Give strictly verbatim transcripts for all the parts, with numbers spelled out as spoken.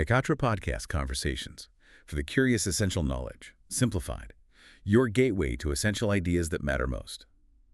Hekatra Podcast Conversations for the curious essential knowledge, simplified. Your gateway to essential ideas that matter most.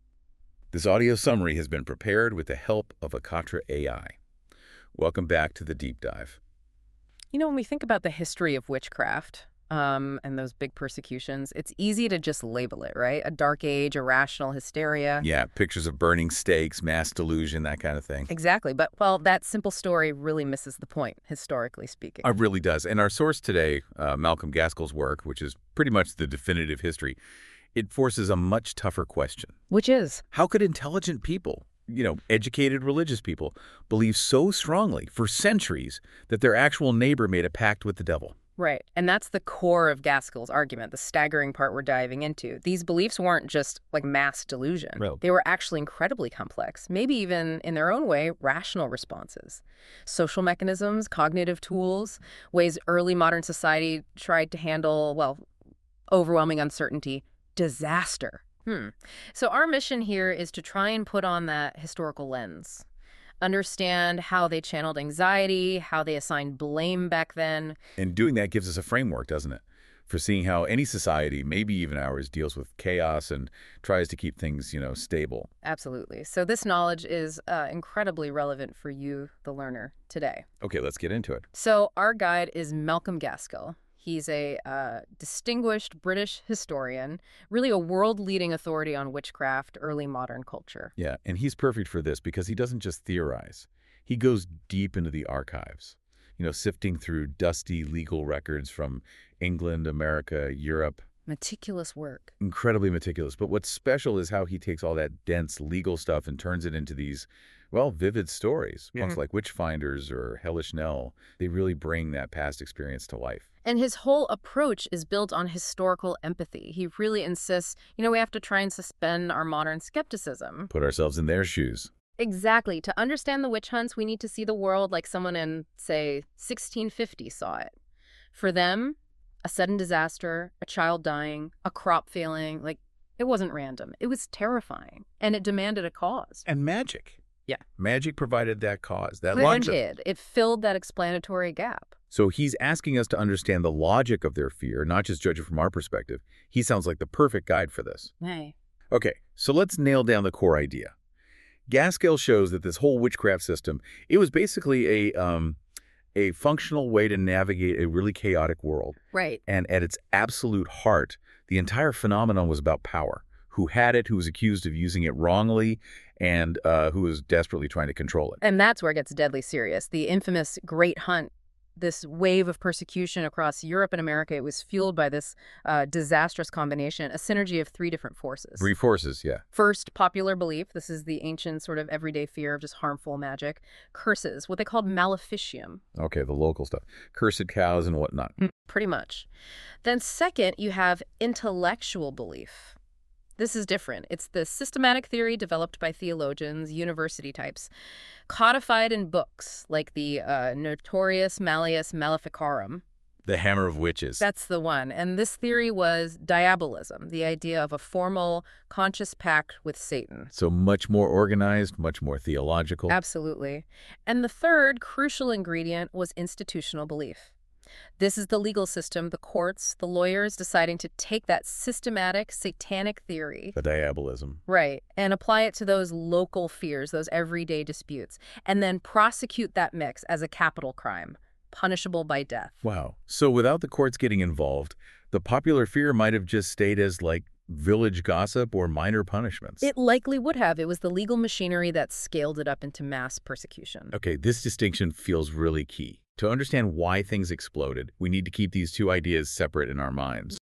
This audio summary has been prepared with the help of Hekatra A I. Welcome back to the deep dive. You know, when we think about the history of witchcraft um, and those big persecutions, it's easy to just label it, right? A dark age, irrational hysteria. Yeah, pictures of burning stakes, mass delusion, that kind of thing. Exactly. But, well, that simple story really misses the point, historically speaking. It really does. And our source today, uh, Malcolm Gaskell's work, which is pretty much the definitive history, it forces a much tougher question. Which is? How could intelligent people, you know, educated religious people, believe so strongly for centuries that their actual neighbor made a pact with the devil? Right. And that's the core of Gaskell's argument, the staggering part we're diving into. These beliefs weren't just like mass delusion. Right. They were actually incredibly complex, maybe even in their own way, rational responses. Social mechanisms, cognitive tools, ways early modern society tried to handle, well, overwhelming uncertainty, disaster. Hmm. So our mission here is to try and put on that historical lens. Understand how they channeled anxiety, how they assigned blame back then. And doing that gives us a framework, doesn't it? For seeing how any society, maybe even ours, deals with chaos and tries to keep things, you know, stable. Absolutely. So this knowledge is uh, incredibly relevant for you, the learner, today. Okay, let's get into it. So our guide is Malcolm Gaskell. He's a uh, distinguished British historian, really a world-leading authority on witchcraft, early modern culture. Yeah, and he's perfect for this because he doesn't just theorize. He goes deep into the archives, you know, sifting through dusty legal records from England, America, Europe. Meticulous work. Incredibly meticulous. But what's special is how he takes all that dense legal stuff and turns it into these, well, vivid stories. Mm-hmm. Books like Witchfinders or Hellish Nell, they really bring that past experience to life. And his whole approach is built on historical empathy. He really insists, you know, we have to try and suspend our modern skepticism. Put ourselves in their shoes. Exactly. To understand the witch hunts, we need to see the world like someone in, say, sixteen fifty saw it. For them, a sudden disaster, a child dying, a crop failing, like, it wasn't random. It was terrifying, and it demanded a cause. And magic. Yeah. Magic provided that cause, that It logic. did. It filled that explanatory gap. So he's asking us to understand the logic of their fear, not just judge it from our perspective. He sounds like the perfect guide for this. Hey. Okay, so let's nail down the core idea. Gaskell shows that this whole witchcraft system, it was basically a um, a functional way to navigate a really chaotic world. Right. And at its absolute heart, the entire phenomenon was about power. Who had it, who was accused of using it wrongly, and uh, who was desperately trying to control it. And that's where it gets deadly serious. The infamous Great Hunt, this wave of persecution across Europe and America, it was fueled by this uh, disastrous combination, a synergy of three different forces. Three forces, yeah. First, popular belief. This is the ancient sort of everyday fear of just harmful magic. Curses, what they called maleficium. Okay, the local stuff. Cursed cows and whatnot. Pretty much. Then second, you have intellectual belief. This is different. It's the systematic theory developed by theologians, university types, codified in books like the uh, Notorious Malleus Maleficarum. The hammer of witches. That's the one. And this theory was diabolism, the idea of a formal, conscious pact with Satan. So much more organized, much more theological. Absolutely. And the third crucial ingredient was institutional belief. This is the legal system, the courts, the lawyers deciding to take that systematic, satanic theory. The diabolism. Right, and apply it to those local fears, those everyday disputes, and then prosecute that mix as a capital crime, punishable by death. Wow. So without the courts getting involved, the popular fear might have just stayed as, like, village gossip or minor punishments. It likely would have. It was the legal machinery that scaled it up into mass persecution. Okay, this distinction feels really key. To understand why things exploded, we need to keep these two ideas separate in our minds.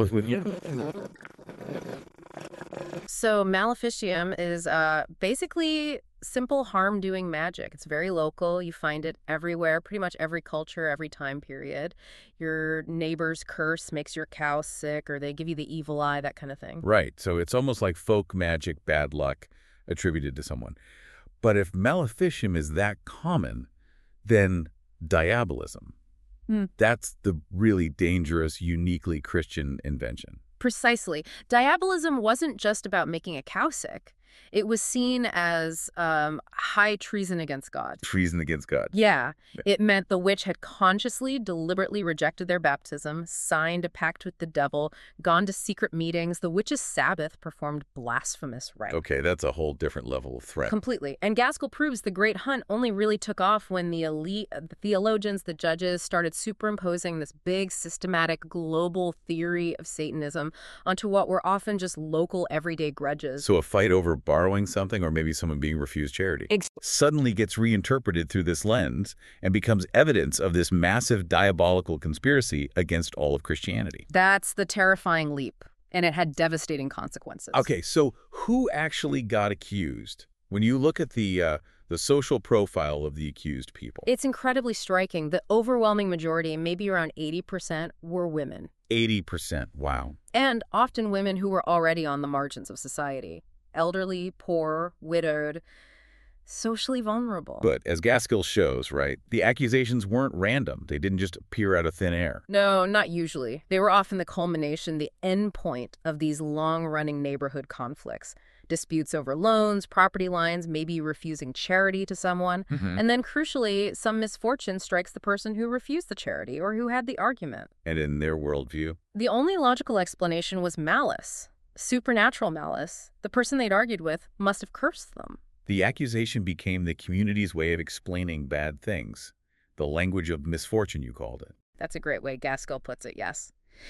So maleficium is uh, basically simple harm-doing magic. It's very local. You find it everywhere, pretty much every culture, every time period. Your neighbor's curse makes your cow sick, or they give you the evil eye, that kind of thing. Right, so it's almost like folk magic bad luck attributed to someone. But if maleficium is that common, then diabolism. Mm. That's the really dangerous, uniquely Christian invention. Precisely. Diabolism wasn't just about making a cow sick. It was seen as um, high treason against God. Treason against God. Yeah, Yeah. it meant the witch had consciously, deliberately rejected their baptism, signed a pact with the devil, gone to secret meetings. The witch's Sabbath performed blasphemous rites. Okay, that's a whole different level of threat. Completely. And Gaskell proves the Great Hunt only really took off when the elite, uh, the theologians, the judges started superimposing this big, systematic, global theory of Satanism onto what were often just local, everyday grudges. So a fight over borrowing something or maybe someone being refused charity Ex- suddenly gets reinterpreted through this lens and becomes evidence of this massive diabolical conspiracy against all of Christianity. That's the terrifying leap, and it had devastating consequences. Okay, so who actually got accused? When you look at the uh, the social profile of the accused people, It's incredibly striking. The overwhelming majority, maybe around eighty percent, were women. eighty percent. Wow. And often women who were already on the margins of society. Elderly, poor, widowed, socially vulnerable. But as Gaskell shows, right, the accusations weren't random. They didn't just appear out of thin air. No, not usually. They were often the culmination, the end point of these long-running neighborhood conflicts. Disputes over loans, property lines, maybe refusing charity to someone. Mhm. And then, crucially, some misfortune strikes the person who refused the charity or who had the argument. And in their worldview, The only logical explanation was malice, supernatural malice. The person they'd argued with must have cursed them. the accusation became the community's way of explaining bad things. The language of misfortune, you called it. That's a great way Gaskell puts it, yes.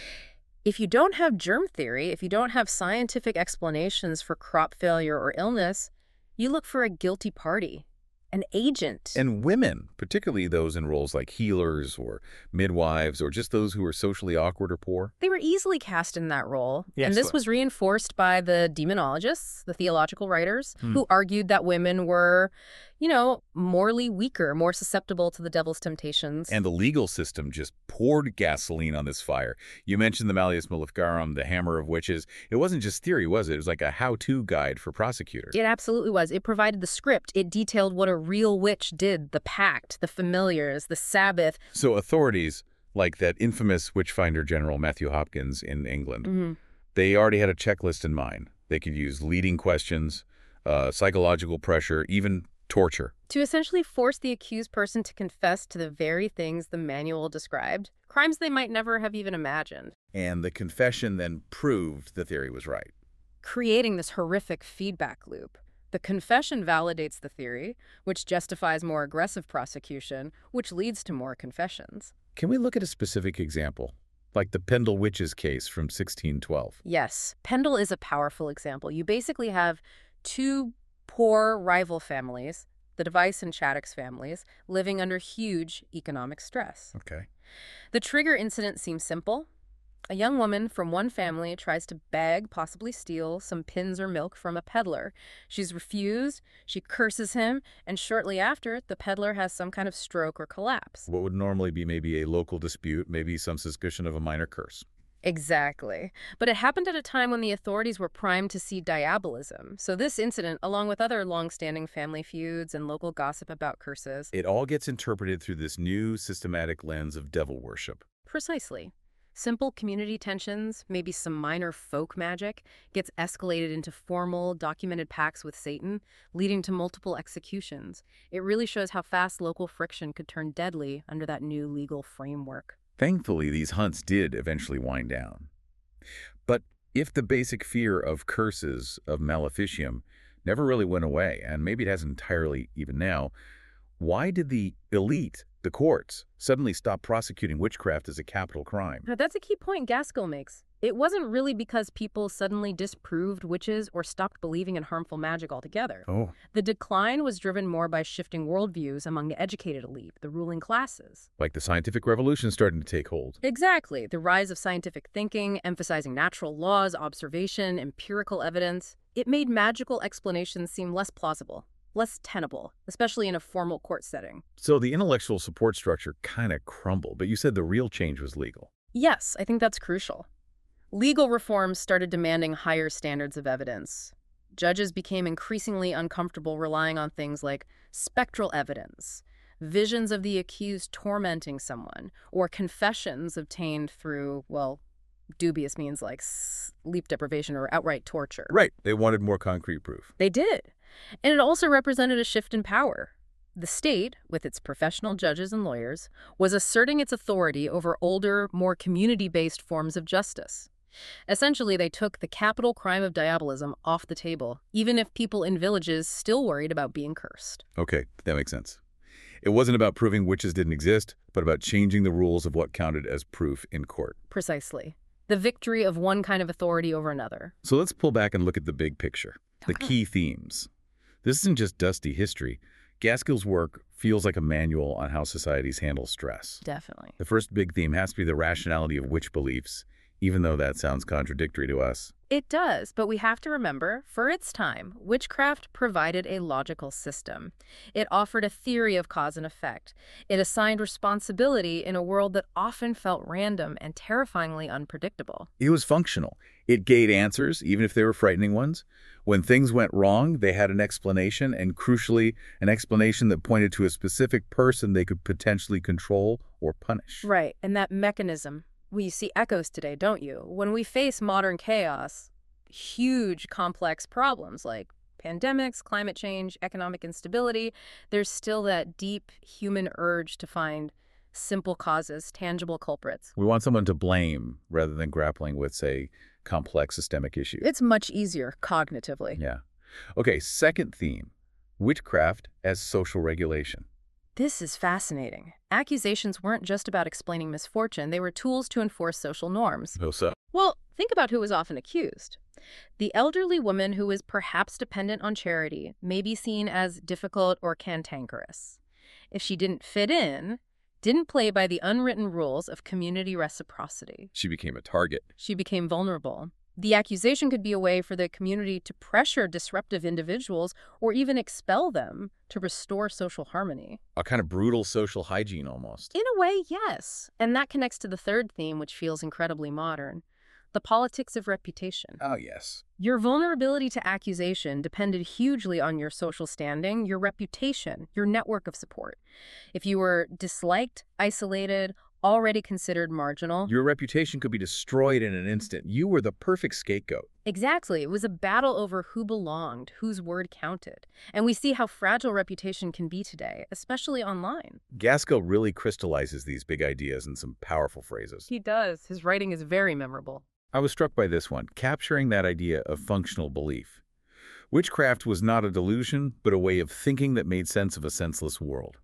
If you don't have germ theory, if you don't have scientific explanations for crop failure or illness, you look for a guilty party, an agent. And women, particularly those in roles like healers or midwives or just those who are socially awkward or poor. They were easily cast in that role. Yes, and this but- was reinforced by the demonologists, the theological writers, Hmm. who argued that women were, you know, morally weaker, more susceptible to the devil's temptations. And the legal system just poured gasoline on this fire. You mentioned the Malleus Maleficarum, the hammer of witches. It wasn't just theory, was it? It was like a how-to guide for prosecutors. It absolutely was. It provided the script. It detailed what a real witch did, the pact, the familiars, the Sabbath. So authorities, like that infamous witchfinder general Matthew Hopkins in England, Mhm. they already had a checklist in mind. They could use leading questions, uh, psychological pressure, even torture. To essentially force the accused person to confess to the very things the manual described, crimes they might never have even imagined, And the confession then proved the theory was right. creating this horrific feedback loop. The confession validates the theory, which justifies more aggressive prosecution, which leads to more confessions. Can we look at a specific example, like the Pendle witches case from sixteen twelve? Yes, Pendle is a powerful example. You basically have two poor rival families, the Device and Chattox families, living under huge economic stress. Okay. The trigger incident seems simple. A young woman from one family tries to beg, possibly steal, some pins or milk from a peddler. She's refused, she curses him, and shortly after, the peddler has some kind of stroke or collapse. What would normally be maybe a local dispute, maybe some suspicion of a minor curse. Exactly. But it happened at a time when the authorities were primed to see diabolism. So this incident, along with other long-standing family feuds and local gossip about curses, It all gets interpreted through this new systematic lens of devil worship. precisely. Simple community tensions, maybe some minor folk magic, gets escalated into formal, documented pacts with Satan, leading to multiple executions. It really shows how fast local friction could turn deadly under that new legal framework. Thankfully, these hunts did eventually wind down. But if the basic fear of curses, of maleficium, never really went away, and maybe it hasn't entirely even now, why did the elite, the courts, suddenly stop prosecuting witchcraft as a capital crime? Now, that's a key point Gaskell makes. It wasn't really because people suddenly disproved witches or stopped believing in harmful magic altogether. Oh. The decline was driven more by shifting worldviews among the educated elite, the ruling classes. Like the scientific revolution starting to take hold. Exactly. The rise of scientific thinking, emphasizing natural laws, observation, empirical evidence. It made magical explanations seem less plausible, less tenable, especially in a formal court setting. So the intellectual support structure kind of crumbled, but you said the real change was legal. Yes, I think that's crucial. Legal reforms started demanding higher standards of evidence. Judges became increasingly uncomfortable relying on things like spectral evidence, visions of the accused tormenting someone, or confessions obtained through, well, Dubious means like sleep deprivation or outright torture. Right. They wanted more concrete proof. They did. And it also represented a shift in power. The state, with its professional judges and lawyers, was asserting its authority over older, more community-based forms of justice. Essentially, they took the capital crime of diabolism off the table, even if people in villages still worried about being cursed. Okay, that makes sense. It wasn't about proving witches didn't exist, but about changing the rules of what counted as proof in court. Precisely. The victory of one kind of authority over another. So let's pull back and look at the big picture, the Okay. key themes. This isn't just dusty history. Gaskell's work feels like a manual on how societies handle stress. Definitely. The first big theme has to be the rationality of witch beliefs, even though that sounds contradictory to us. It does, but we have to remember, for its time, witchcraft provided a logical system. It offered a theory of cause and effect. It assigned responsibility in a world that often felt random and terrifyingly unpredictable. It was functional. It gave answers, even if they were frightening ones. When things went wrong, they had an explanation, and crucially, an explanation that pointed to a specific person they could potentially control or punish. Right, and that mechanism, we see echoes today, don't you? When we face modern chaos, huge, complex problems like pandemics, climate change, economic instability, there's still that deep human urge to find simple causes, tangible culprits. We want someone to blame rather than grappling with, say, complex systemic issues. It's much easier cognitively. Yeah. Okay, second theme, witchcraft as social regulation. This is fascinating. Accusations weren't just about explaining misfortune, they were tools to enforce social norms. How so? Well, think about who was often accused. The elderly woman who is perhaps dependent on charity may be seen as difficult or cantankerous. If she didn't fit in, didn't play by the unwritten rules of community reciprocity, She became a target. she became vulnerable. The accusation could be a way for the community to pressure disruptive individuals or even expel them to restore social harmony. A kind of brutal social hygiene almost. In a way, yes. And that connects to the third theme, which feels incredibly modern. The politics of reputation. Oh, yes. Your vulnerability to accusation depended hugely on your social standing, your reputation, your network of support. If you were disliked, isolated, already considered marginal. Your reputation could be destroyed in an instant. You were the perfect scapegoat. Exactly. It was a battle over who belonged, whose word counted. And we see how fragile reputation can be today, especially online. Gaskell really crystallizes these big ideas in some powerful phrases. He does. His writing is very memorable. I was struck by this one, capturing that idea of functional belief. Witchcraft was not a delusion, but a way of thinking that made sense of a senseless world.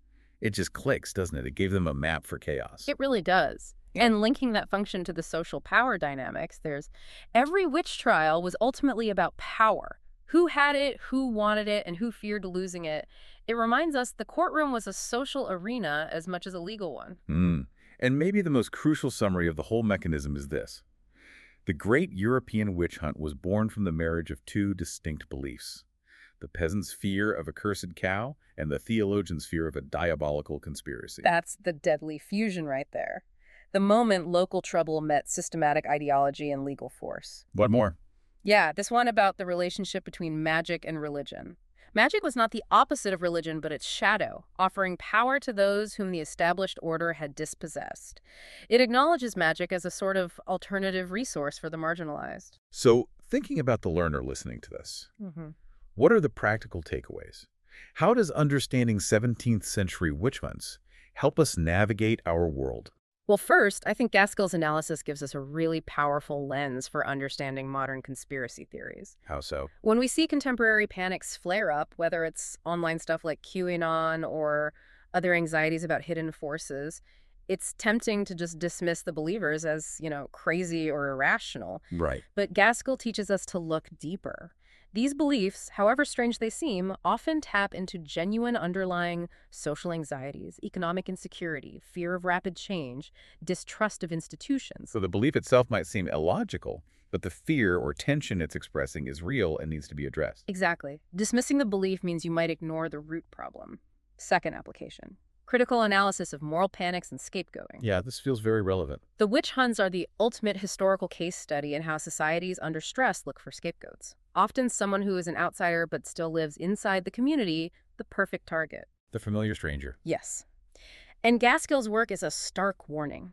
It just clicks, doesn't it? It gave them a map for chaos. It really does. And linking that function to the social power dynamics, there's every witch trial was ultimately about power. Who had it, who wanted it, and who feared losing it. It reminds us the courtroom was a social arena as much as a legal one. Mm. And maybe the most crucial summary of the whole mechanism is this. The great European witch hunt was born from the marriage of two distinct beliefs. The peasant's fear of a cursed cow and the theologian's fear of a diabolical conspiracy. That's the deadly fusion right there. The moment local trouble met systematic ideology and legal force. What more? Yeah, this one about the relationship between magic and religion. Magic was not the opposite of religion, but its shadow, offering power to those whom the established order had dispossessed. It acknowledges magic as a sort of alternative resource for the marginalized. So, thinking about the learner listening to this, Mm-hmm. what are the practical takeaways? How does understanding seventeenth century witch hunts help us navigate our world? Well, first, I think Gaskell's analysis gives us a really powerful lens for understanding modern conspiracy theories. How so? When we see contemporary panics flare up, whether it's online stuff like QAnon or other anxieties about hidden forces, it's tempting to just dismiss the believers as, you know, crazy or irrational. Right. But Gaskell teaches us to look deeper. These beliefs, however strange they seem, often tap into genuine underlying social anxieties, economic insecurity, fear of rapid change, distrust of institutions. So the belief itself might seem illogical, but the fear or tension it's expressing is real and needs to be addressed. Exactly. Dismissing the belief means you might ignore the root problem. Second application. Critical analysis of moral panics and scapegoating. Yeah, this feels very relevant. The witch hunts are the ultimate historical case study in how societies under stress look for scapegoats. Often someone who is an outsider but still lives inside the community, the perfect target. The familiar stranger. Yes. And Gaskell's work is a stark warning.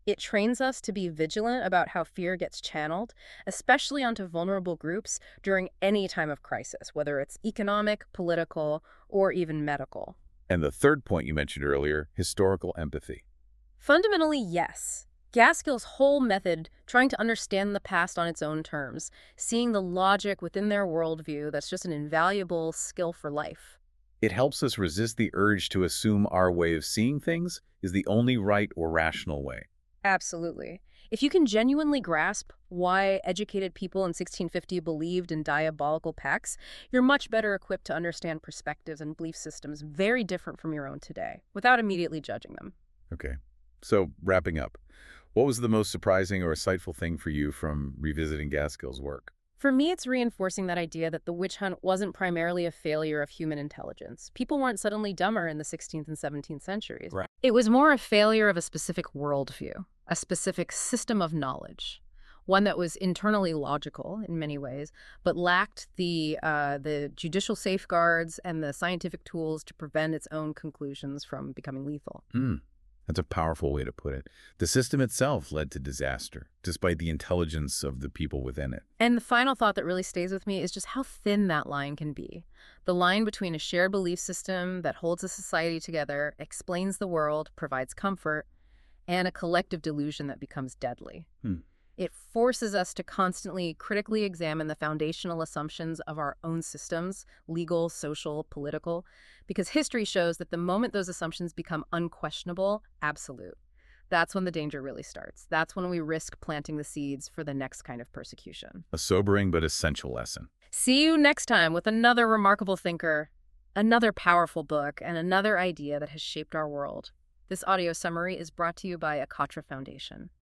It trains us to be vigilant about how fear gets channeled, especially onto vulnerable groups during any time of crisis, whether it's economic, political, or even medical. And the third point you mentioned earlier, historical empathy. Fundamentally, yes. Gaskell's whole method, trying to understand the past on its own terms, seeing the logic within their worldview, that's just an invaluable skill for life. It helps us resist the urge to assume our way of seeing things is the only right or rational way. Absolutely. If you can genuinely grasp why educated people in sixteen fifty believed in diabolical pacts, you're much better equipped to understand perspectives and belief systems very different from your own today, without immediately judging them. Okay. So, wrapping up, what was the most surprising or insightful thing for you from revisiting Gaskell's work? For me, it's reinforcing that idea that the witch hunt wasn't primarily a failure of human intelligence. People weren't suddenly dumber in the sixteenth and seventeenth centuries. Right. It was more a failure of a specific worldview, a specific system of knowledge, one that was internally logical in many ways, but lacked the uh, the judicial safeguards and the scientific tools to prevent its own conclusions from becoming lethal. Mm. That's a powerful way to put it. The system itself led to disaster, despite the intelligence of the people within it. And the final thought that really stays with me is just how thin that line can be. The line between a shared belief system that holds a society together, explains the world, provides comfort, and a collective delusion that becomes deadly. Hmm. It forces us to constantly critically examine the foundational assumptions of our own systems, legal, social, political, because history shows that the moment those assumptions become unquestionable, absolute, that's when the danger really starts. That's when we risk planting the seeds for the next kind of persecution. A sobering but essential lesson. See you next time with another remarkable thinker, another powerful book, and another idea that has shaped our world. This audio summary is brought to you by Akatra Foundation.